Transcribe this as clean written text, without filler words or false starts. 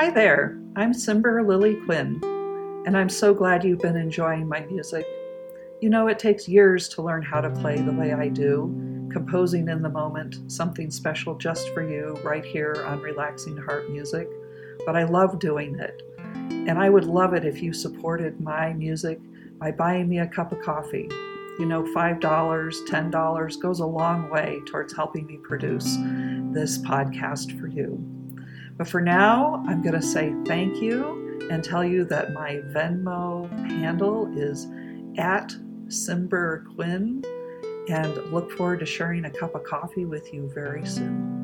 Hi there, I'm Cimber Lily Quinn, and I'm so glad you've been enjoying my music. You know, it takes years to learn how to play the way I do, composing in the moment, something special just for you right here on Relaxing Heart Music, but I love doing it. And I would love it if you supported my music by buying me a cup of coffee. You know, $5, $10 goes a long way towards helping me produce this podcast for you. But for now, I'm going to say thank you and tell you that my Venmo handle is at Cimber Quinn, and look forward to sharing a cup of coffee with you very soon.